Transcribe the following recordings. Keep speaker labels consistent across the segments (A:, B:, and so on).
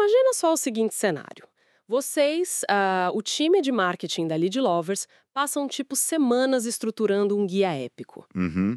A: Imagina só o seguinte cenário. Vocês, o time de marketing da Lead Lovers, passam tipo semanas estruturando um guia épico.
B: Uhum.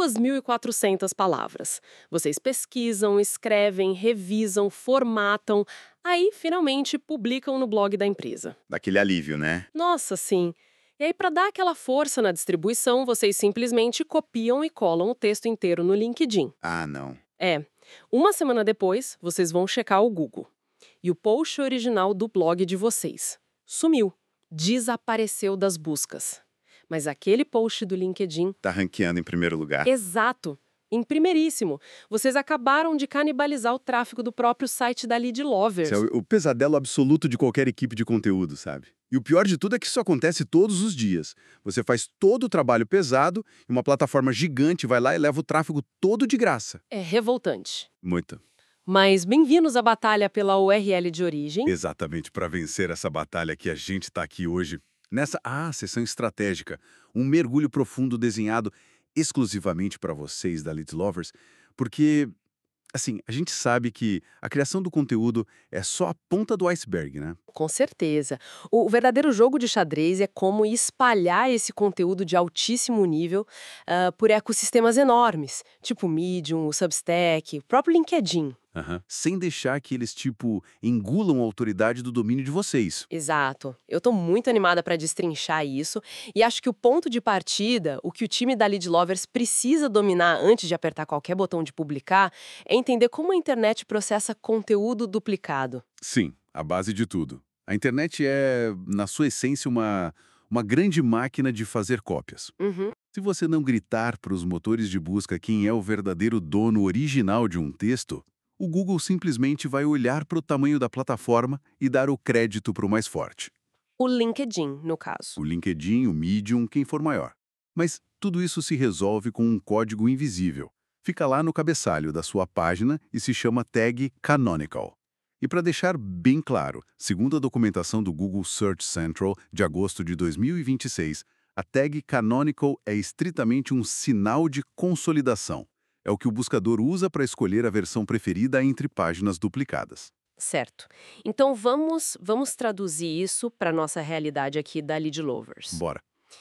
A: 2.400 palavras. Vocês pesquisam, escrevem, revisam, formatam, aí finalmente publicam no blog da empresa.
B: Daquele alívio, né?
A: Nossa, sim. E aí, para dar aquela força na distribuição, vocês simplesmente copiam e colam o texto inteiro no LinkedIn.
B: Ah, não.
A: É. Uma semana depois, vocês vão checar o Google. E o post original do blog de vocês sumiu. Desapareceu das buscas. Mas aquele post do LinkedIn...
B: Tá ranqueando em primeiro lugar.
A: Exato. Em primeiríssimo. Vocês acabaram de canibalizar o tráfego do próprio site da Lead Lovers.
B: Isso é o pesadelo absoluto de qualquer equipe de conteúdo, sabe? E o pior de tudo é que isso acontece todos os dias. Você faz todo o trabalho pesado e uma plataforma gigante vai lá e leva o tráfego todo de graça.
A: É revoltante.
B: Muito.
A: Mas bem-vindos à batalha pela URL de origem.
B: Exatamente para vencer essa batalha que a gente está aqui hoje. Nessa sessão estratégica, um mergulho profundo desenhado exclusivamente para vocês da Lead Lovers, porque, assim, a gente sabe que a criação do conteúdo é só a ponta do iceberg, né?
A: Com certeza. O verdadeiro jogo de xadrez é como espalhar esse conteúdo de altíssimo nível por ecossistemas enormes, tipo o Medium, o Substack, o próprio LinkedIn.
B: Sem deixar que eles, tipo, engulam a autoridade do domínio de vocês.
A: Exato. Eu tô muito animada para destrinchar isso e acho que o ponto de partida, o que o time da Lead Lovers precisa dominar antes de apertar qualquer botão de publicar, é entender como a internet processa conteúdo duplicado.
B: Sim, a base de tudo. A internet é, na sua essência, uma grande máquina de fazer cópias.
A: Uhum.
B: Se você não gritar para os motores de busca quem é o verdadeiro dono original de um texto, o Google simplesmente vai olhar para o tamanho da plataforma e dar o crédito para o mais forte.
A: O LinkedIn, no caso.
B: O LinkedIn, o Medium, quem for maior. Mas tudo isso se resolve com um código invisível. Fica lá no cabeçalho da sua página e se chama tag Canonical. E para deixar bem claro, segundo a documentação do Google Search Central de agosto de 2026, a tag Canonical é estritamente um sinal de consolidação. É o que o buscador usa para escolher a versão preferida entre páginas duplicadas.
A: Certo. Então vamos traduzir isso para nossa realidade aqui da Lead Lovers.
B: Bora.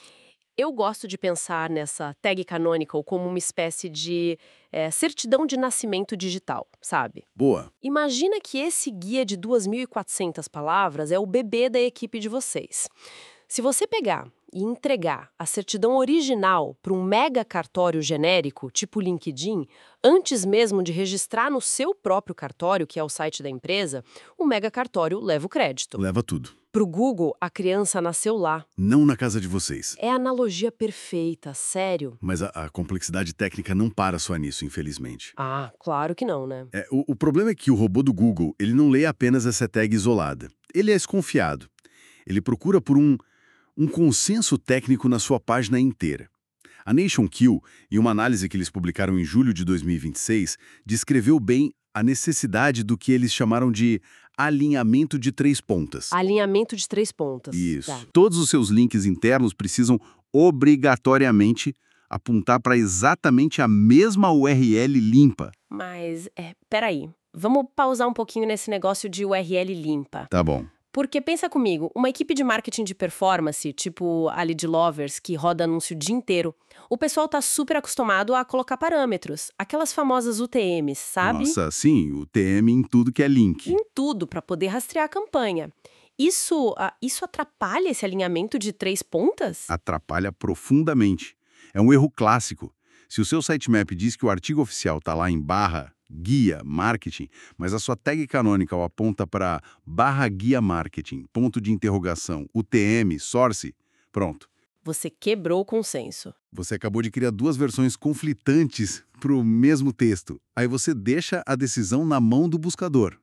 A: Eu gosto de pensar nessa tag canonical como uma espécie de certidão de nascimento digital, sabe?
B: Boa.
A: Imagina que esse guia de 2.400 palavras é o bebê da equipe de vocês. Se você pegar e entregar a certidão original para um mega cartório genérico, tipo LinkedIn, antes mesmo de registrar no seu próprio cartório, que é o site da empresa, o mega cartório leva o crédito.
B: Leva tudo.
A: Para o Google, a criança nasceu lá.
B: Não na casa de vocês.
A: É a analogia perfeita, sério.
B: Mas a complexidade técnica não para só nisso, infelizmente.
A: Ah, claro que não, né?
B: O problema é que o robô do Google, ele não lê apenas essa tag isolada. Ele é desconfiado. Ele procura por um consenso técnico na sua página inteira. A NationQ, em uma análise que eles publicaram em julho de 2026, descreveu bem a necessidade do que eles chamaram de alinhamento de 3 pontas.
A: Alinhamento de 3 pontas.
B: Isso.
A: Tá.
B: Todos os seus links internos precisam obrigatoriamente apontar para exatamente a mesma URL limpa.
A: Mas, peraí. Vamos pausar um pouquinho nesse negócio de URL limpa.
B: Tá bom.
A: Porque pensa comigo, uma equipe de marketing de performance, tipo a Lead Lovers, que roda anúncio o dia inteiro, o pessoal tá super acostumado a colocar parâmetros, aquelas famosas UTMs, sabe?
B: Nossa, sim, o TM em tudo que é link.
A: Em tudo, para poder rastrear a campanha. Isso atrapalha esse alinhamento de 3 pontas?
B: Atrapalha profundamente. É um erro clássico. Se o seu sitemap diz que o artigo oficial está lá em barra, guia, marketing, mas a sua tag canonical aponta para barra guia marketing, ponto de interrogação, UTM, source, pronto.
A: Você quebrou o consenso.
B: Você acabou de criar 2 versões conflitantes para o mesmo texto. Aí você deixa a decisão na mão do buscador.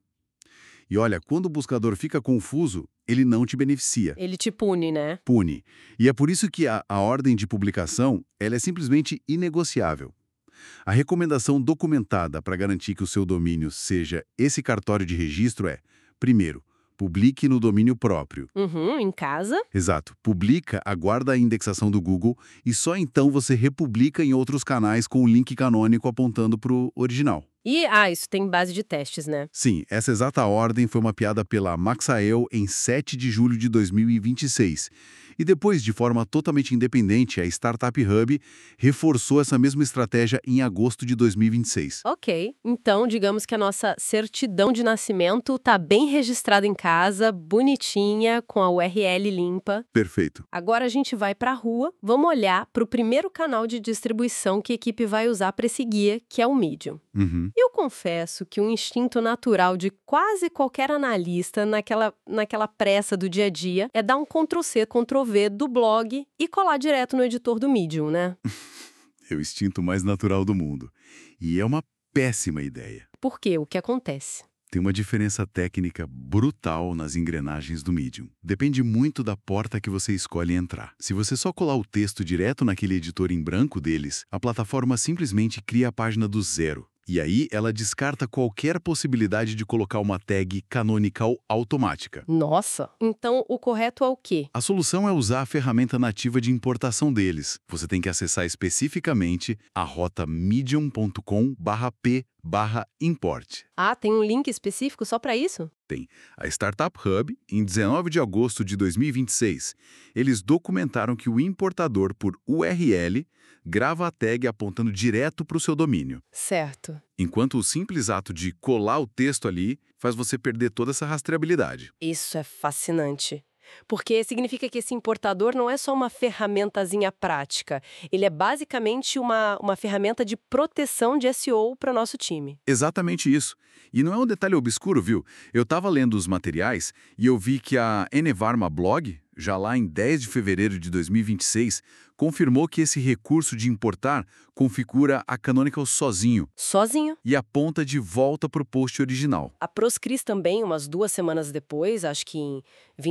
B: E olha, quando o buscador fica confuso, ele não te beneficia.
A: Ele te pune, né?
B: Pune. E é por isso que a ordem de publicação ela é simplesmente inegociável. A recomendação documentada para garantir que o seu domínio seja esse cartório de registro é, primeiro, publique no domínio próprio.
A: Em casa.
B: Exato. Publica, aguarda a indexação do Google e só então você republica em outros canais com o link canônico apontando para o original.
A: E, isso tem base de testes, né?
B: Sim, essa exata ordem foi mapeada pela Maxael em 7 de julho de 2026. E depois, de forma totalmente independente, a Startup Hub reforçou essa mesma estratégia em agosto de 2026.
A: Ok, então digamos que a nossa certidão de nascimento tá bem registrada em casa, bonitinha, com a URL limpa.
B: Perfeito.
A: Agora a gente vai para a rua, vamos olhar para o primeiro canal de distribuição que a equipe vai usar para esse guia, que é o Medium.
B: Uhum.
A: Eu confesso que um instinto natural de quase qualquer analista naquela pressa do dia a dia é dar um Ctrl+C, Ctrl+V do blog e colar direto no editor do Medium, né?
B: É o instinto mais natural do mundo. E é uma péssima ideia.
A: Por quê? O que acontece?
B: Tem uma diferença técnica brutal nas engrenagens do Medium. Depende muito da porta que você escolhe entrar. Se você só colar o texto direto naquele editor em branco deles, a plataforma simplesmente cria a página do zero. E aí ela descarta qualquer possibilidade de colocar uma tag canonical automática.
A: Nossa! Então o correto é o quê?
B: A solução é usar a ferramenta nativa de importação deles. Você tem que acessar especificamente a rota medium.com/p/import.
A: Tem um link específico só para isso?
B: Tem. A Startup Hub, em 19 de agosto de 2026, eles documentaram que o importador por URL grava a tag apontando direto para o seu domínio,
A: Certo.
B: enquanto o simples ato de colar o texto ali faz você perder toda essa rastreabilidade.
A: Isso é fascinante. Porque significa que esse importador não é só uma ferramentazinha prática, ele é basicamente uma ferramenta de proteção de SEO para o nosso time.
B: Exatamente isso. E não é um detalhe obscuro, viu? Eu estava lendo os materiais e eu vi que a Enevarma Blog, já lá em 10 de fevereiro de 2026, confirmou que esse recurso de importar configura a Canonical sozinho
A: Sozinho.
B: e aponta de volta para o post original.
A: A Proscris também, umas 2 semanas depois, acho que em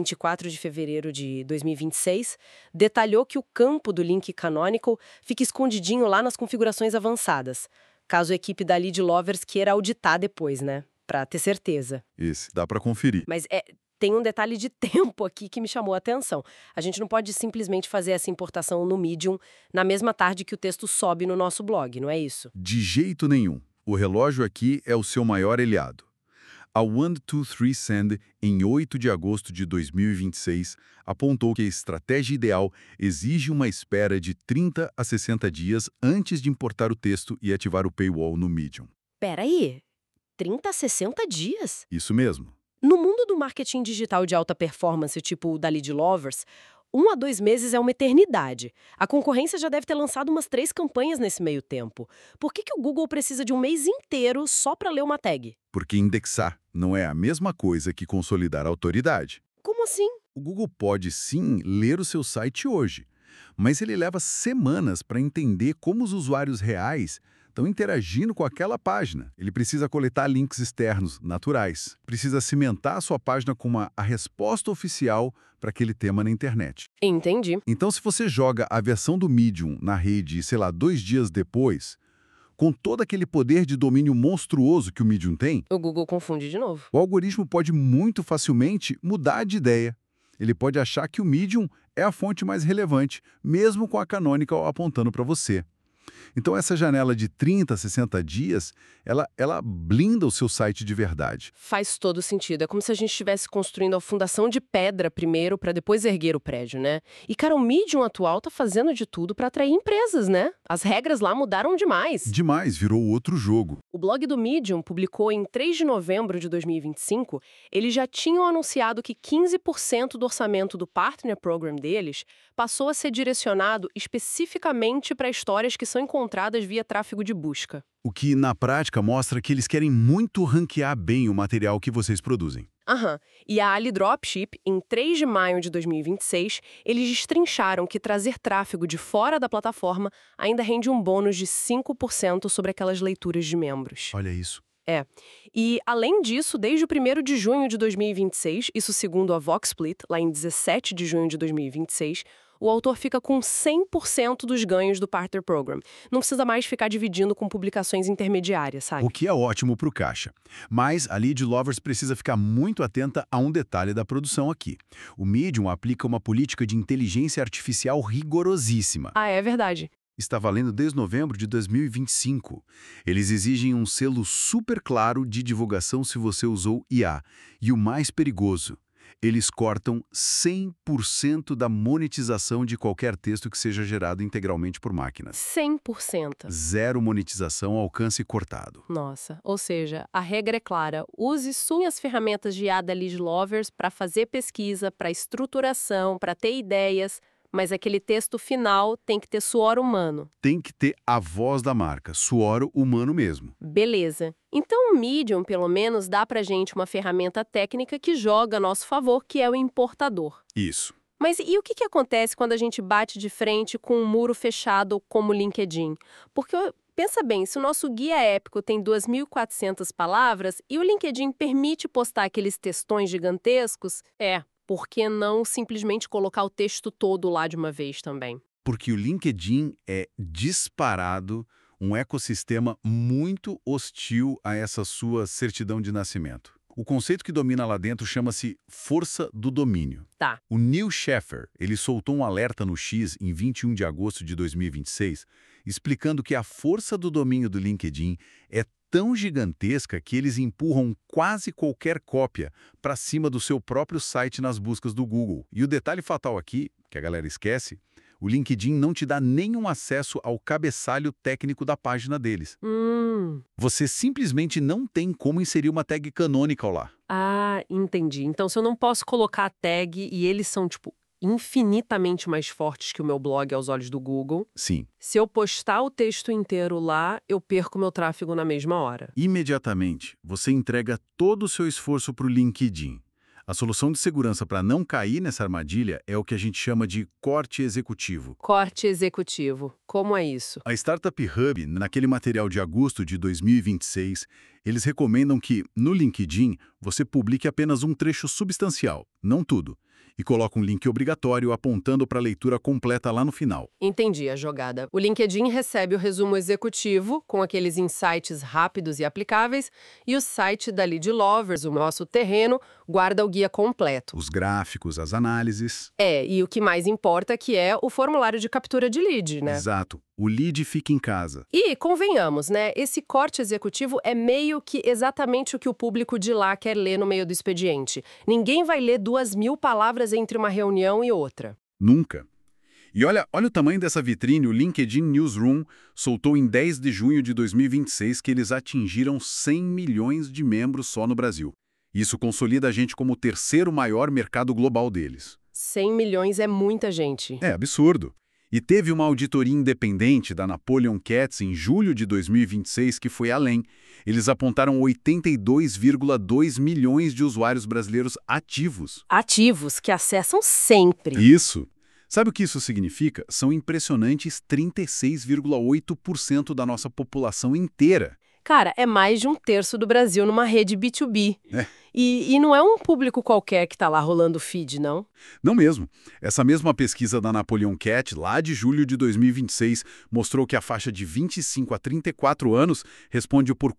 A: 24 de fevereiro de 2026, detalhou que o campo do link canonical fica escondidinho lá nas configurações avançadas, caso a equipe da Lead Lovers queira auditar depois, né? Pra ter certeza.
B: Esse, dá para conferir.
A: Mas tem um detalhe de tempo aqui que me chamou a atenção. A gente não pode simplesmente fazer essa importação no Medium na mesma tarde que o texto sobe no nosso blog, não é isso?
B: De jeito nenhum. O relógio aqui é o seu maior aliado. A 123Send, em 8 de agosto de 2026, apontou que a estratégia ideal exige uma espera de 30 a 60 dias antes de importar o texto e ativar o paywall no Medium.
A: Peraí, 30 a 60 dias?
B: Isso mesmo.
A: No mundo do marketing digital de alta performance, tipo o da Lead Lovers, 1 a 2 meses é uma eternidade. A concorrência já deve ter lançado umas 3 campanhas nesse meio tempo. Por que o Google precisa de um mês inteiro só para ler uma tag?
B: Porque indexar não é a mesma coisa que consolidar a autoridade.
A: Como assim?
B: O Google pode sim ler o seu site hoje, mas ele leva semanas para entender como os usuários reais estão interagindo com aquela página. Ele precisa coletar links externos, naturais. Precisa cimentar a sua página com a resposta oficial para aquele tema na internet.
A: Entendi.
B: Então, se você joga a versão do Medium na rede, sei lá, 2 dias depois, com todo aquele poder de domínio monstruoso que o Medium tem,
A: O Google confunde de novo.
B: o algoritmo pode muito facilmente mudar de ideia. Ele pode achar que o Medium é a fonte mais relevante, mesmo com a Canonical apontando para você. Então, essa janela de 30 a 60 dias, ela blinda o seu site de verdade.
A: Faz todo sentido. É como se a gente estivesse construindo a fundação de pedra primeiro para depois erguer o prédio, né? E, cara, o Medium atual tá fazendo de tudo para atrair empresas, né? As regras lá mudaram demais.
B: Demais, virou outro jogo.
A: O blog do Medium publicou em 3 de novembro de 2025, eles já tinham anunciado que 15% do orçamento do Partner Program deles passou a ser direcionado especificamente para histórias que são encontradas via tráfego de busca.
B: O que, na prática, mostra que eles querem muito ranquear bem o material que vocês produzem.
A: E a Ali Dropship, em 3 de maio de 2026, eles destrincharam que trazer tráfego de fora da plataforma ainda rende um bônus de 5% sobre aquelas leituras de membros.
B: Olha isso.
A: E, além disso, desde o 1º de junho de 2026, isso segundo a VoxSplit, lá em 17 de junho de 2026, o autor fica com 100% dos ganhos do Partner Program. Não precisa mais ficar dividindo com publicações intermediárias, sabe?
B: O que é ótimo para o caixa. Mas a Lead Lovers precisa ficar muito atenta a um detalhe da produção aqui. O Medium aplica uma política de inteligência artificial rigorosíssima.
A: É verdade.
B: Está valendo desde novembro de 2025. Eles exigem um selo super claro de divulgação se você usou IA. E o mais perigoso, eles cortam 100% da monetização de qualquer texto que seja gerado integralmente por máquinas.
A: 100%.
B: Zero monetização, alcance cortado.
A: Nossa, ou seja, a regra é clara. Use as ferramentas de IA da Lead Lovers para fazer pesquisa, para estruturação, para ter ideias, mas aquele texto final tem que ter suor humano.
B: Tem que ter a voz da marca, suor humano mesmo.
A: Beleza. Então o Medium, pelo menos, dá pra gente uma ferramenta técnica que joga a nosso favor, que é o importador.
B: Isso.
A: Mas e o que acontece quando a gente bate de frente com um muro fechado como o LinkedIn? Porque pensa bem, se o nosso guia épico tem 2.400 palavras e o LinkedIn permite postar aqueles textões gigantescos, por que não simplesmente colocar o texto todo lá de uma vez também?
B: Porque o LinkedIn é disparado um ecossistema muito hostil a essa sua certidão de nascimento. O conceito que domina lá dentro chama-se força do domínio.
A: Tá.
B: O Neil Sheffer, ele soltou um alerta no X em 21 de agosto de 2026, explicando que a força do domínio do LinkedIn é tão gigantesca que eles empurram quase qualquer cópia para cima do seu próprio site nas buscas do Google. E o detalhe fatal aqui, que a galera esquece, o LinkedIn não te dá nenhum acesso ao cabeçalho técnico da página deles. Você simplesmente não tem como inserir uma tag canonical lá.
A: Ah, entendi. Então, se eu não posso colocar a tag e eles são, infinitamente mais fortes que o meu blog aos olhos do Google,
B: Sim.
A: se eu postar o texto inteiro lá, eu perco meu tráfego na mesma hora.
B: Imediatamente, você entrega todo o seu esforço para o LinkedIn. A solução de segurança para não cair nessa armadilha é o que a gente chama de corte executivo.
A: Corte executivo. Como é isso?
B: A Startup Hub, naquele material de agosto de 2026, eles recomendam que, no LinkedIn, você publique apenas um trecho substancial, não tudo, e coloca um link obrigatório apontando para a leitura completa lá no final.
A: Entendi a jogada. O LinkedIn recebe o resumo executivo, com aqueles insights rápidos e aplicáveis, e o site da Lead Lovers, o nosso terreno, guarda o guia completo.
B: Os gráficos, as análises.
A: E o que mais importa que é o formulário de captura de lead, né?
B: Exato. O lead fica em casa.
A: E, convenhamos, né? Esse corte executivo é meio que exatamente o que o público de lá quer ler no meio do expediente. Ninguém vai ler 2.000 palavras entre uma reunião e outra.
B: Nunca. E olha o tamanho dessa vitrine, o LinkedIn Newsroom soltou em 10 de junho de 2026 que eles atingiram 100 milhões de membros só no Brasil. Isso consolida a gente como o terceiro maior mercado global deles.
A: 100 milhões é muita gente.
B: É absurdo. E teve uma auditoria independente da Napoleon Katz em julho de 2026 que foi além. Eles apontaram 82,2 milhões de usuários brasileiros ativos.
A: Ativos, que acessam sempre.
B: Isso. Sabe o que isso significa? São impressionantes 36,8% da nossa população inteira.
A: Cara, é mais de 1/3 do Brasil numa rede B2B. E não é um público qualquer que tá lá rolando feed, não?
B: Não mesmo. Essa mesma pesquisa da Napoleon Katz, lá de julho de 2026, mostrou que a faixa de 25 a 34 anos responde por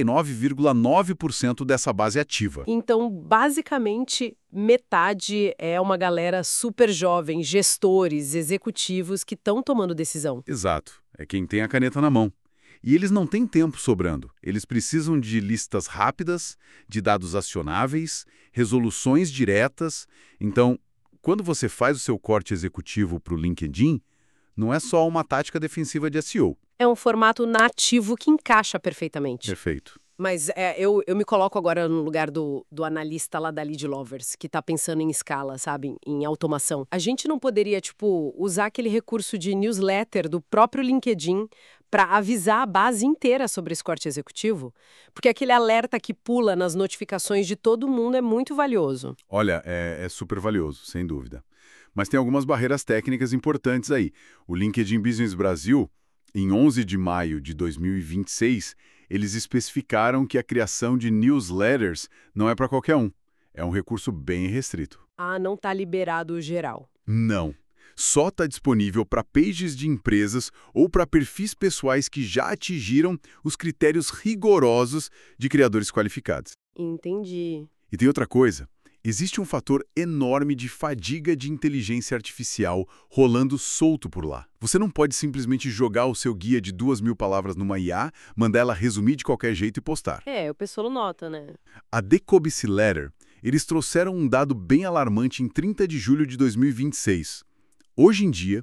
B: 49,9% dessa base ativa.
A: Então, basicamente, metade é uma galera super jovem, gestores, executivos que estão tomando decisão.
B: Exato. É quem tem a caneta na mão. E eles não têm tempo sobrando. Eles precisam de listas rápidas, de dados acionáveis, resoluções diretas. Então, quando você faz o seu corte executivo para o LinkedIn, não é só uma tática defensiva de SEO.
A: É um formato nativo que encaixa perfeitamente.
B: Perfeito.
A: Mas eu me coloco agora no lugar do analista lá da Lead Lovers, que tá pensando em escala, sabe? Em automação. A gente não poderia, usar aquele recurso de newsletter do próprio LinkedIn para avisar a base inteira sobre esse corte executivo? Porque aquele alerta que pula nas notificações de todo mundo é muito valioso.
B: Olha, é super valioso, sem dúvida. Mas tem algumas barreiras técnicas importantes aí. O LinkedIn Business Brasil, em 11 de maio de 2026, eles especificaram que a criação de newsletters não é para qualquer um. É um recurso bem restrito.
A: Ah, não tá liberado geral.
B: Não. Só está disponível para pages de empresas ou para perfis pessoais que já atingiram os critérios rigorosos de criadores qualificados.
A: Entendi.
B: E tem outra coisa. Existe um fator enorme de fadiga de inteligência artificial rolando solto por lá. Você não pode simplesmente jogar o seu guia de 2.000 palavras numa IA, mandar ela resumir de qualquer jeito e postar.
A: É, o pessoal nota, né?
B: A Decobce Letter, eles trouxeram um dado bem alarmante em 30 de julho de 2026. Hoje em dia,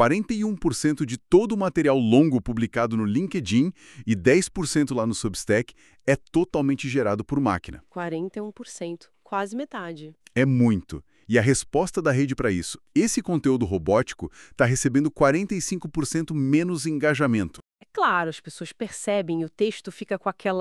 B: 41% de todo o material longo publicado no LinkedIn e 10% lá no Substack é totalmente gerado por máquina.
A: 41%, quase metade.
B: É muito. E a resposta da rede para isso, esse conteúdo robótico está recebendo 45% menos engajamento.
A: É claro, as pessoas percebem e o texto fica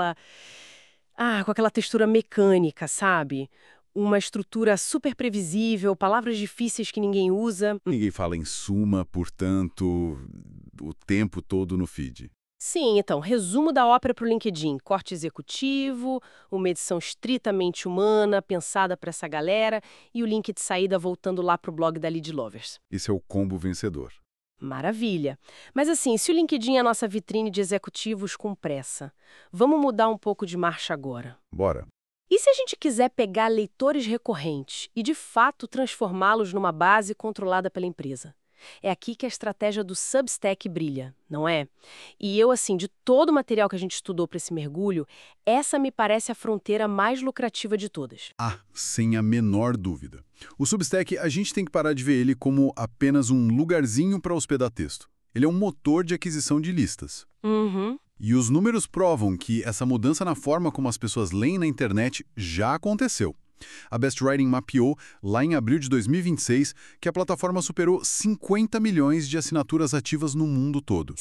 A: com aquela textura mecânica, sabe? Uma estrutura super previsível, palavras difíceis que ninguém usa.
B: Ninguém fala em suma, portanto, o tempo todo no feed.
A: Sim, então, resumo da ópera para o LinkedIn. Corte executivo, uma edição estritamente humana, pensada para essa galera, e o link de saída voltando lá para o blog da Lead Lovers.
B: Esse é o combo vencedor.
A: Maravilha. Mas assim, se o LinkedIn é a nossa vitrine de executivos com pressa, vamos mudar um pouco de marcha agora.
B: Bora.
A: E se a gente quiser pegar leitores recorrentes e, de fato, transformá-los numa base controlada pela empresa? É aqui que a estratégia do Substack brilha, não é? E eu, assim, de todo o material que a gente estudou para esse mergulho, essa me parece a fronteira mais lucrativa de todas.
B: Ah, sem a menor dúvida. O Substack, a gente tem que parar de ver ele como apenas um lugarzinho para hospedar texto. Ele é um motor de aquisição de listas.
A: Uhum.
B: E os números provam que essa mudança na forma como as pessoas leem na internet já aconteceu. A Best Writing mapeou, lá em abril de 2026, que a plataforma superou 50 milhões de assinaturas ativas no mundo todo.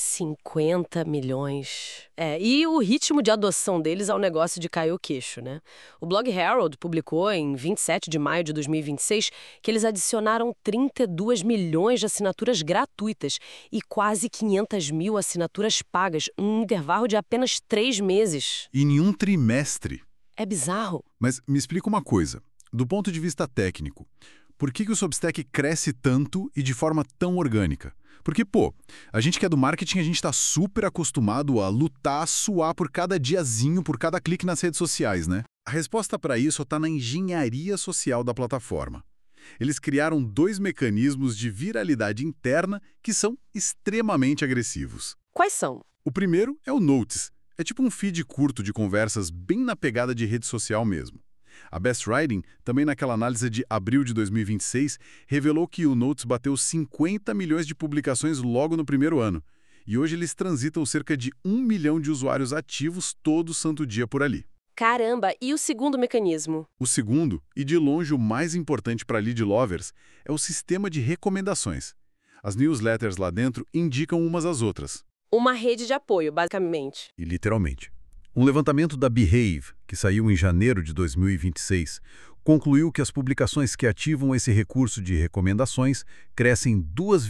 A: 50 milhões. E o ritmo de adoção deles é um negócio de cair o queixo, né? O blog Herald publicou em 27 de maio de 2026 que eles adicionaram 32 milhões de assinaturas gratuitas e quase 500 mil assinaturas pagas, num intervalo de apenas 3 meses.
B: E em um trimestre.
A: É bizarro.
B: Mas me explica uma coisa, do ponto de vista técnico, por que o Substack cresce tanto e de forma tão orgânica? Porque, a gente que é do marketing, a gente está super acostumado a lutar, a suar por cada diazinho, por cada clique nas redes sociais, né? A resposta para isso está na engenharia social da plataforma. Eles criaram 2 mecanismos de viralidade interna que são extremamente agressivos.
A: Quais são?
B: O primeiro é o Notes. É tipo um feed curto de conversas bem na pegada de rede social mesmo. A Best Writing, também naquela análise de abril de 2026, revelou que o Notes bateu 50 milhões de publicações logo no primeiro ano. E hoje eles transitam cerca de 1 milhão de usuários ativos todo santo dia por ali.
A: Caramba, e o segundo mecanismo?
B: O segundo, e de longe o mais importante para Lead Lovers, é o sistema de recomendações. As newsletters lá dentro indicam umas às outras.
A: Uma rede de apoio, basicamente.
B: E literalmente. Um levantamento da Behave, que saiu em janeiro de 2026, concluiu que as publicações que ativam esse recurso de recomendações crescem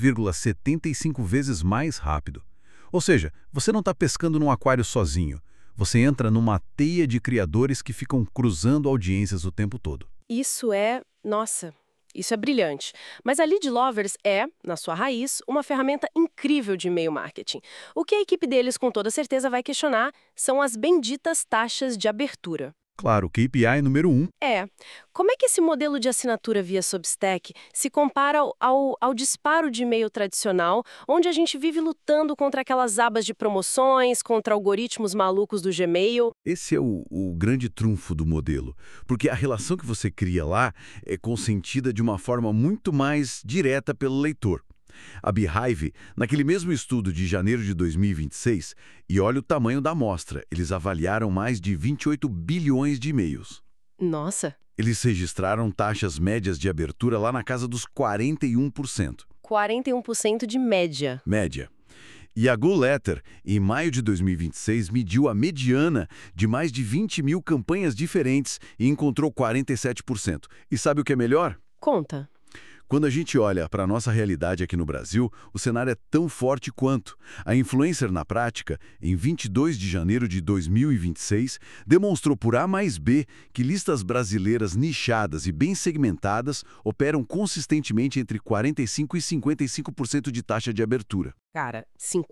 B: 2,75 vezes mais rápido. Ou seja, você não está pescando num aquário sozinho. Você entra numa teia de criadores que ficam cruzando audiências o tempo todo.
A: Isso é brilhante. Mas a Lead Lovers é, na sua raiz, uma ferramenta incrível de e-mail marketing. O que a equipe deles com toda certeza vai questionar são as benditas taxas de abertura.
B: Claro, KPI número 1.
A: Como é que esse modelo de assinatura via Substack se compara ao disparo de e-mail tradicional, onde a gente vive lutando contra aquelas abas de promoções, contra algoritmos malucos do Gmail?
B: Esse é o grande trunfo do modelo, porque a relação que você cria lá é consentida de uma forma muito mais direta pelo leitor. A Beehive, naquele mesmo estudo de janeiro de 2026, e olha o tamanho da amostra, eles avaliaram mais de 28 bilhões de e-mails.
A: Nossa!
B: Eles registraram taxas médias de abertura lá na casa dos 41%.
A: 41% de média.
B: Média. E a GoLetter, em maio de 2026, mediu a mediana de mais de 20 mil campanhas diferentes e encontrou 47%. E sabe o que é melhor?
A: Conta.
B: Quando a gente olha para a nossa realidade aqui no Brasil, o cenário é tão forte quanto. A influencer, na prática, em 22 de janeiro de 2026, demonstrou por A mais B que listas brasileiras nichadas e bem segmentadas operam consistentemente entre 45% e 55% de taxa de abertura.
A: Cara,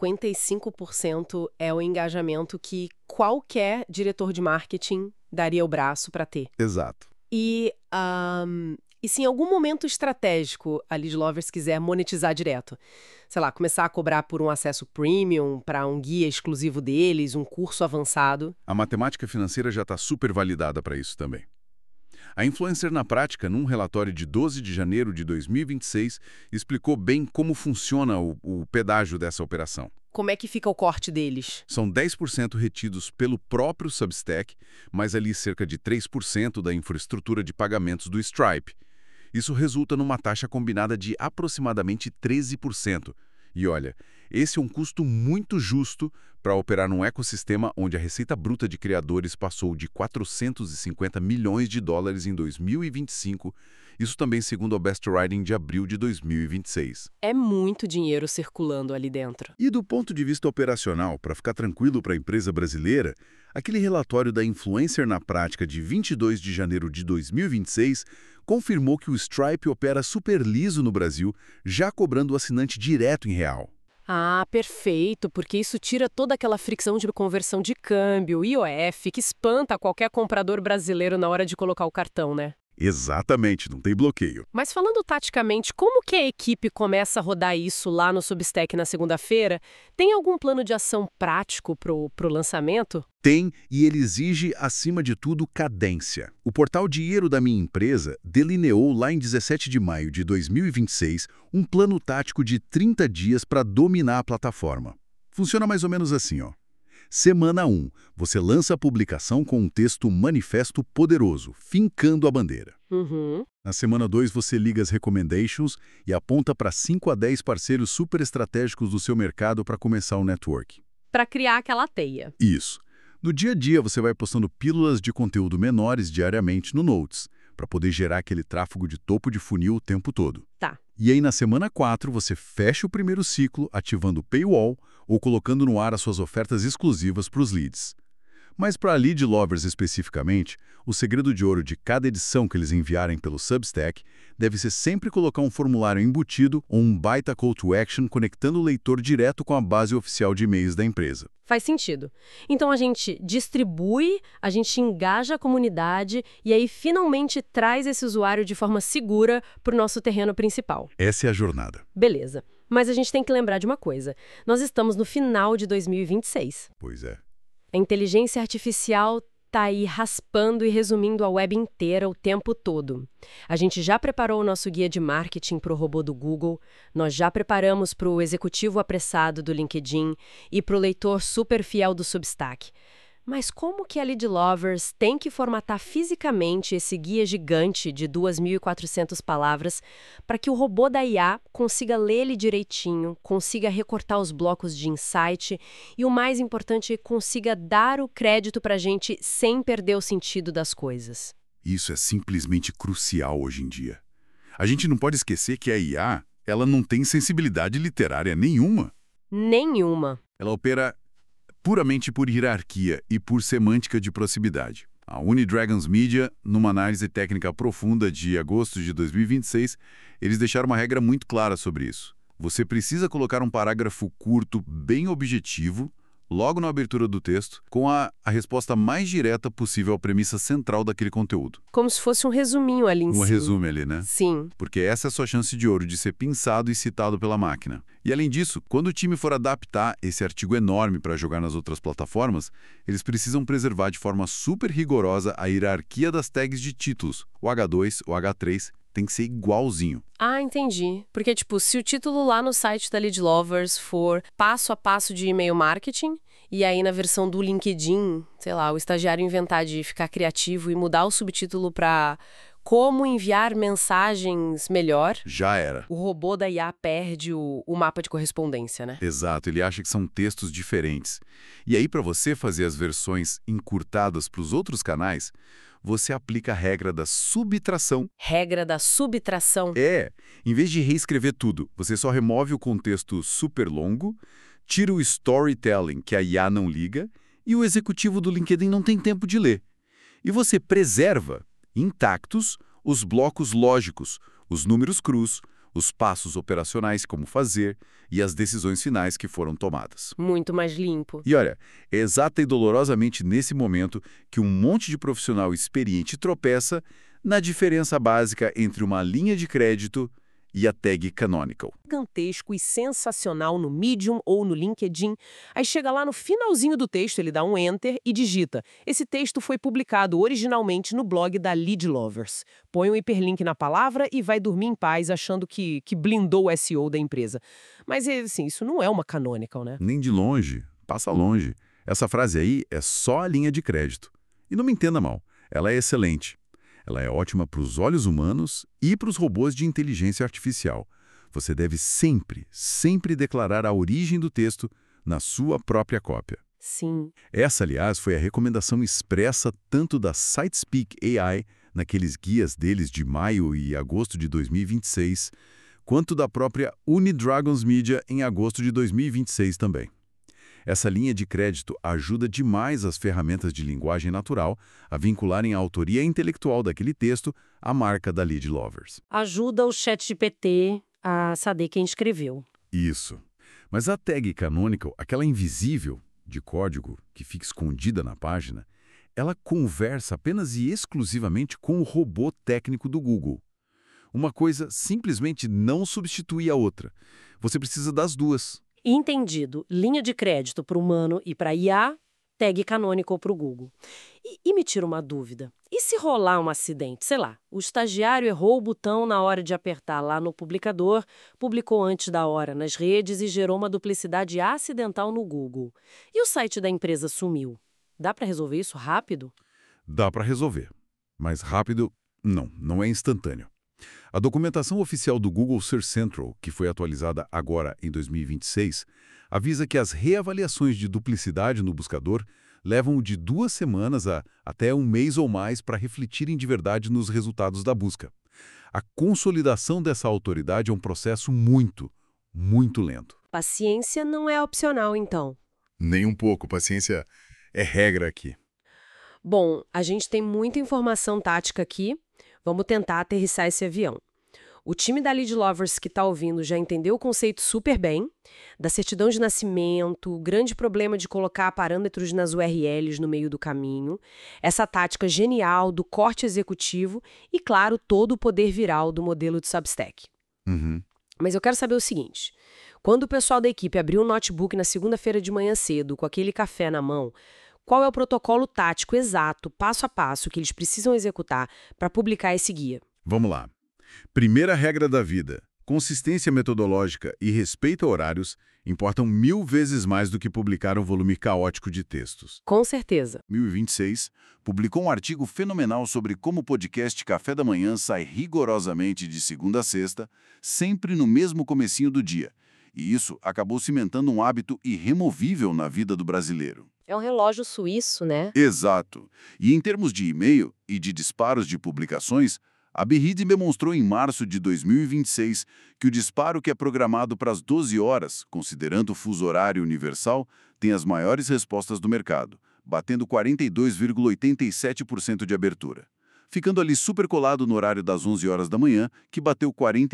A: 55% é o engajamento que qualquer diretor de marketing daria o braço para ter.
B: Exato.
A: E E se em algum momento estratégico a Lead Lovers quiser monetizar direto? Sei lá, começar a cobrar por um acesso premium, para um guia exclusivo deles, um curso avançado?
B: A matemática financeira já está super validada para isso também. A Influencer na Prática, num relatório de 12 de janeiro de 2026, explicou bem como funciona o pedágio dessa operação.
A: Como é que fica o corte deles?
B: São 10% retidos pelo próprio Substack, mais ali cerca de 3% da infraestrutura de pagamentos do Stripe. Isso resulta numa taxa combinada de aproximadamente 13%. E olha, esse é um custo muito justo para operar num ecossistema onde a receita bruta de criadores passou de 450 milhões de dólares em 2025, isso também segundo a Best Riding de abril de 2026.
A: É muito dinheiro circulando ali dentro.
B: E do ponto de vista operacional, para ficar tranquilo para a empresa brasileira, aquele relatório da Influencer na Prática de 22 de janeiro de 2026 confirmou que o Stripe opera super liso no Brasil, já cobrando o assinante direto em real.
A: Ah, perfeito, porque isso tira toda aquela fricção de conversão de câmbio, IOF, que espanta qualquer comprador brasileiro na hora de colocar o cartão, né?
B: Exatamente, não tem bloqueio.
A: Mas falando taticamente, como que a equipe começa a rodar isso lá no Substack na segunda-feira? Tem algum plano de ação prático pro lançamento?
B: Tem, e ele exige, acima de tudo, cadência. O portal Dinheiro da Minha Empresa delineou lá em 17 de maio de 2026 um plano tático de 30 dias para dominar a plataforma. Funciona mais ou menos assim, ó. Semana 1, você lança a publicação com um texto manifesto poderoso, fincando a bandeira. Na semana 2, você liga as recommendations e aponta para 5 a 10 parceiros super estratégicos do seu mercado para começar o network.
A: Para criar aquela teia.
B: Isso. No dia a dia, você vai postando pílulas de conteúdo menores diariamente no Notes, para poder gerar aquele tráfego de topo de funil o tempo todo.
A: Tá.
B: E aí, na semana 4, você fecha o primeiro ciclo ativando o paywall ou colocando no ar as suas ofertas exclusivas para os leads. Mas para Lead Lovers especificamente, o segredo de ouro de cada edição que eles enviarem pelo Substack deve ser sempre colocar um formulário embutido ou um baita call to action conectando o leitor direto com a base oficial de e-mails da empresa.
A: Faz sentido. Então a gente distribui, a gente engaja a comunidade e aí finalmente traz esse usuário de forma segura para o nosso terreno principal.
B: Essa é a jornada.
A: Beleza. Mas a gente tem que lembrar de uma coisa. Nós estamos no final de 2026.
B: Pois é.
A: A inteligência artificial está aí raspando e resumindo a web inteira o tempo todo. A gente já preparou o nosso guia de marketing para o robô do Google, nós já preparamos para o executivo apressado do LinkedIn e para o leitor super fiel do Substack. Mas como que a Lead Lovers tem que formatar fisicamente esse guia gigante de 2.400 palavras para que o robô da IA consiga ler ele direitinho, consiga recortar os blocos de insight e, o mais importante, consiga dar o crédito para a gente sem perder o sentido das coisas?
B: Isso é simplesmente crucial hoje em dia. A gente não pode esquecer que a IA, ela não tem sensibilidade literária nenhuma.
A: Nenhuma.
B: Ela opera puramente por hierarquia e por semântica de proximidade. A Unidragons Media, numa análise técnica profunda de agosto de 2026, eles deixaram uma regra muito clara sobre isso. Você precisa colocar um parágrafo curto, bem objetivo, logo na abertura do texto, com a resposta mais direta possível à premissa central daquele conteúdo.
A: Como se fosse um resuminho ali em cima.
B: Um resumo ali, né?
A: Sim.
B: Porque essa é a sua chance de ouro de ser pensado e citado pela máquina. E além disso, quando o time for adaptar esse artigo enorme para jogar nas outras plataformas, eles precisam preservar de forma super rigorosa a hierarquia das tags de títulos. O H2, o H3, tem que ser igualzinho.
A: Ah, entendi. Porque, tipo, se o título lá no site da Lead Lovers for passo a passo de e-mail marketing, e aí na versão do LinkedIn, sei lá, o estagiário inventar de ficar criativo e mudar o subtítulo para como enviar mensagens melhor,
B: Já era.
A: o robô da IA perde o mapa de correspondência, né?
B: Exato, ele acha que são textos diferentes. E aí, para você fazer as versões encurtadas para os outros canais, você aplica a regra da subtração.
A: Regra da subtração.
B: Em vez de reescrever tudo, você só remove o contexto super longo, tira o storytelling, que a IA não liga, e o executivo do LinkedIn não tem tempo de ler. E você preserva, intactos, os blocos lógicos, os números crus, os passos operacionais, como fazer, e as decisões finais que foram tomadas.
A: Muito mais limpo.
B: E olha, é exata e dolorosamente nesse momento que um monte de profissional experiente tropeça na diferença básica entre uma linha de crédito e a tag canonical.
A: Gigantesco e sensacional no Medium ou no LinkedIn. Aí chega lá no finalzinho do texto, ele dá um Enter e digita: esse texto foi publicado originalmente no blog da Lead Lovers. Põe um hiperlink na palavra e vai dormir em paz achando que blindou o SEO da empresa. Mas, assim, isso não é uma canonical, né?
B: Nem de longe, passa longe. Essa frase aí é só a linha de crédito. E não me entenda mal, ela é excelente. Ela é ótima para os olhos humanos e para os robôs de inteligência artificial. Você deve sempre, sempre declarar a origem do texto na sua própria cópia.
A: Sim.
B: Essa, aliás, foi a recomendação expressa tanto da SiteSpeak AI, naqueles guias deles de maio e agosto de 2026, quanto da própria Unidragons Media em agosto de 2026 também. Essa linha de crédito ajuda demais as ferramentas de linguagem natural a vincularem a autoria intelectual daquele texto à marca da Lead Lovers.
A: Ajuda o ChatGPT a saber quem escreveu.
B: Isso. Mas a tag canonical, aquela invisível de código que fica escondida na página, ela conversa apenas e exclusivamente com o robô técnico do Google. Uma coisa simplesmente não substitui a outra. Você precisa das duas.
A: Entendido. Linha de crédito para o humano e para IA, tag canonical para o Google. E me tira uma dúvida. E se rolar um acidente? Sei lá, o estagiário errou o botão na hora de apertar lá no publicador, publicou antes da hora nas redes e gerou uma duplicidade acidental no Google. E o site da empresa sumiu. Dá para resolver isso rápido?
B: Dá para resolver. Mas rápido, não é instantâneo. A documentação oficial do Google Search Central, que foi atualizada agora em 2026, avisa que as reavaliações de duplicidade no buscador levam de 2 semanas a até 1 mês ou mais para refletirem de verdade nos resultados da busca. A consolidação dessa autoridade é um processo muito, muito lento.
A: Paciência não é opcional, então.
B: Nem um pouco, paciência é regra aqui.
A: Bom, a gente tem muita informação tática aqui. Vamos tentar aterrissar esse avião. O time da Lead Lovers que está ouvindo já entendeu o conceito super bem, da certidão de nascimento, o grande problema de colocar parâmetros nas URLs no meio do caminho, essa tática genial do corte executivo e, claro, todo o poder viral do modelo de Substack. Mas eu quero saber o seguinte, quando o pessoal da equipe abriu o notebook na segunda-feira de manhã cedo, com aquele café na mão, qual é o protocolo tático exato, passo a passo, que eles precisam executar para publicar esse guia?
B: Vamos lá. Primeira regra da vida. Consistência metodológica e respeito a horários importam 1000 vezes mais do que publicar um volume caótico de textos.
A: Com certeza.
B: 2026, publicou um artigo fenomenal sobre como o podcast Café da Manhã sai rigorosamente de segunda a sexta, sempre no mesmo comecinho do dia. E isso acabou cimentando um hábito irremovível na vida do brasileiro.
A: É um relógio suíço, né?
B: Exato. E em termos de e-mail e de disparos de publicações, a Behead demonstrou em março de 2026 que o disparo que é programado para as 12 horas, considerando o fuso horário universal, tem as maiores respostas do mercado, batendo 42,87% de abertura. Ficando ali super colado no horário das 11 horas da manhã, que bateu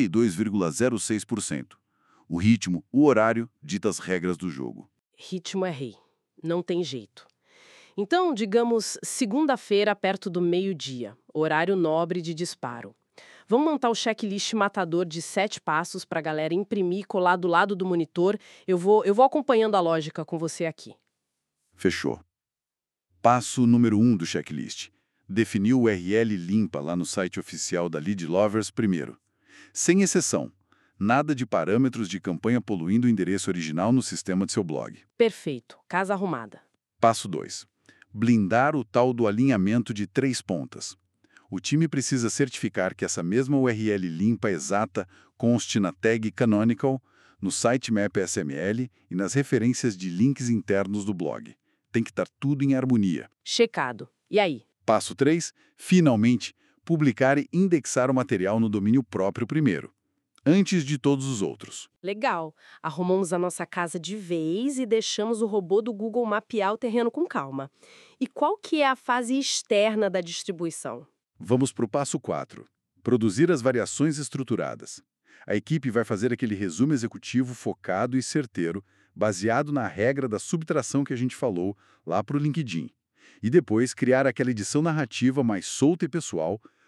B: 42,06%. O ritmo, o horário, dita as regras do jogo.
A: Ritmo é rei. Não tem jeito. Então, digamos, segunda-feira, perto do meio-dia, horário nobre de disparo. Vamos montar o checklist matador de 7 passos para a galera imprimir e colar do lado do monitor. Eu vou acompanhando a lógica com você aqui.
B: Fechou. Passo número 1 do checklist. Definir o URL limpa lá no site oficial da Lead Lovers primeiro. Sem exceção. Nada de parâmetros de campanha poluindo o endereço original no sistema de seu blog.
A: Perfeito. Casa arrumada.
B: Passo 2. Blindar o tal do alinhamento de 3 pontas. O time precisa certificar que essa mesma URL limpa exata conste na tag canonical, no sitemap SML e nas referências de links internos do blog. Tem que estar tudo em harmonia.
A: Checado. E aí?
B: Passo 3. Finalmente, publicar e indexar o material no domínio próprio primeiro, antes de todos os outros.
A: Legal. Arrumamos a nossa casa de vez e deixamos o robô do Google mapear o terreno com calma. E qual que é a fase externa da distribuição?
B: Vamos para o passo 4. Produzir as variações estruturadas. A equipe vai fazer aquele resumo executivo focado e certeiro, baseado na regra da subtração que a gente falou lá para o LinkedIn. E depois criar aquela edição narrativa mais solta e pessoal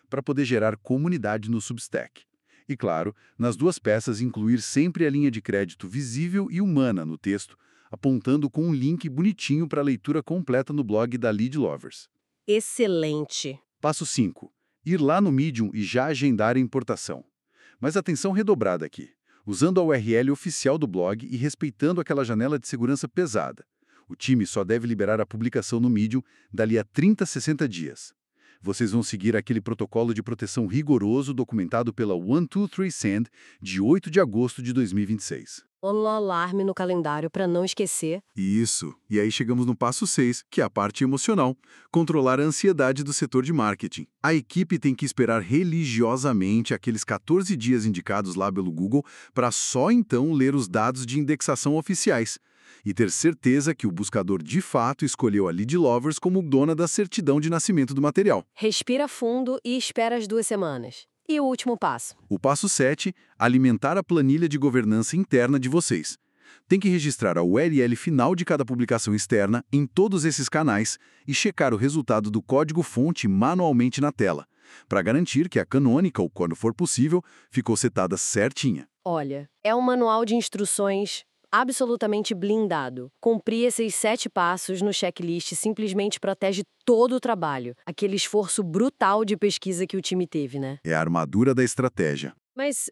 B: para poder gerar comunidade no Substack. E claro, nas duas peças incluir sempre a linha de crédito visível e humana no texto, apontando com um link bonitinho para a leitura completa no blog da Lead Lovers.
A: Excelente.
B: Passo 5. Ir lá no Medium e já agendar a importação. Mas atenção redobrada aqui, usando a URL oficial do blog e respeitando aquela janela de segurança pesada. O time só deve liberar a publicação no Medium dali a 30 a 60 dias. Vocês vão seguir aquele protocolo de proteção rigoroso documentado pela 123Send de 8 de agosto de 2026.
A: Um alarme no calendário para não esquecer.
B: Isso. E aí chegamos no passo 6, que é a parte emocional. Controlar a ansiedade do setor de marketing. A equipe tem que esperar religiosamente aqueles 14 dias indicados lá pelo Google para só então ler os dados de indexação oficiais. E ter certeza que o buscador de fato escolheu a Lead Lovers como dona da certidão de nascimento do material.
A: Respira fundo e espera as 2 semanas. E o último passo?
B: O passo 7, alimentar a planilha de governança interna de vocês. Tem que registrar a URL final de cada publicação externa em todos esses canais e checar o resultado do código-fonte manualmente na tela, para garantir que a Canonical, quando for possível, ficou setada certinha.
A: Olha, é um manual de instruções absolutamente blindado. Cumprir esses 7 passos no checklist simplesmente protege todo o trabalho. Aquele esforço brutal de pesquisa que o time teve, né?
B: É a armadura da estratégia.
A: Mas,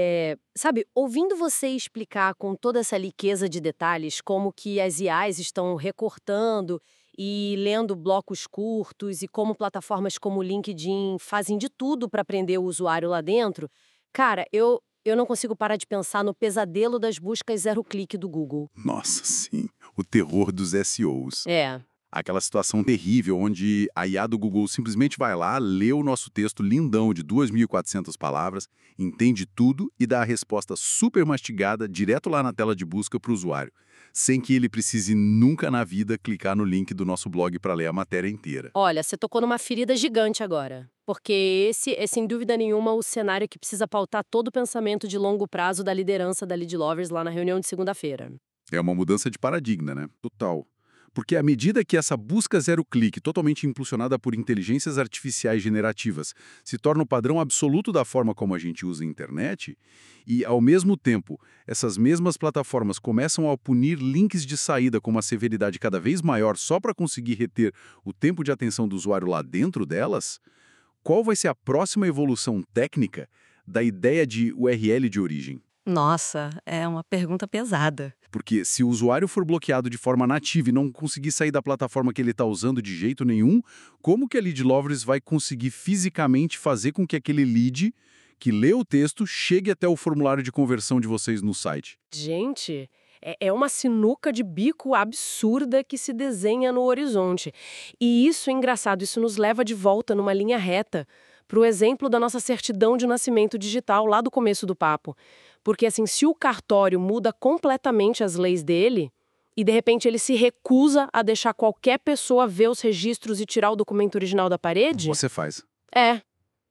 A: sabe, ouvindo você explicar com toda essa riqueza de detalhes como que as IAs estão recortando e lendo blocos curtos e como plataformas como o LinkedIn fazem de tudo para prender o usuário lá dentro, cara, eu não consigo parar de pensar no pesadelo das buscas zero-clique do Google.
B: Nossa, sim. O terror dos SEOs.
A: É.
B: Aquela situação terrível onde a IA do Google simplesmente vai lá, lê o nosso texto lindão de 2.400 palavras, entende tudo e dá a resposta super mastigada direto lá na tela de busca para o usuário, sem que ele precise nunca na vida clicar no link do nosso blog para ler a matéria inteira.
A: Olha, você tocou numa ferida gigante agora. Porque esse é, sem dúvida nenhuma, o cenário que precisa pautar todo o pensamento de longo prazo da liderança da Lead Lovers lá na reunião de segunda-feira.
B: É uma mudança de paradigma, né? Total. Porque à medida que essa busca zero-clique, totalmente impulsionada por inteligências artificiais generativas, se torna o padrão absoluto da forma como a gente usa a internet, e, ao mesmo tempo, essas mesmas plataformas começam a punir links de saída com uma severidade cada vez maior só para conseguir reter o tempo de atenção do usuário lá dentro delas, qual vai ser a próxima evolução técnica da ideia de URL de origem?
C: Nossa, é uma pergunta pesada.
B: Porque se o usuário for bloqueado de forma nativa e não conseguir sair da plataforma que ele está usando de jeito nenhum, como que a Lead Lovers vai conseguir fisicamente fazer com que aquele lead que lê o texto chegue até o formulário de conversão de vocês no site?
A: Gente, é uma sinuca de bico absurda que se desenha no horizonte. E isso é engraçado, isso nos leva de volta numa linha reta para o exemplo da nossa certidão de nascimento digital lá do começo do papo. Porque, assim, se o cartório muda completamente as leis dele e, de repente, ele se recusa a deixar qualquer pessoa ver os registros e tirar o documento original da parede...
B: Você faz.
A: É.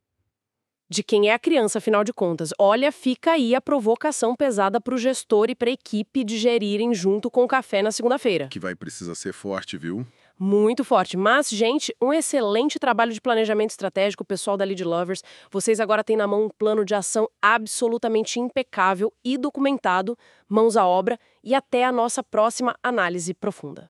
A: De quem é a criança, afinal de contas. Olha, fica aí a provocação pesada para o gestor e para a equipe digerirem junto com o café na segunda-feira.
B: Que vai precisar ser forte, viu?
A: Muito forte. Mas, gente, um excelente trabalho de planejamento estratégico, pessoal da Lead Lovers. Vocês agora têm na mão um plano de ação absolutamente impecável e documentado, mãos à obra, e até a nossa próxima análise profunda.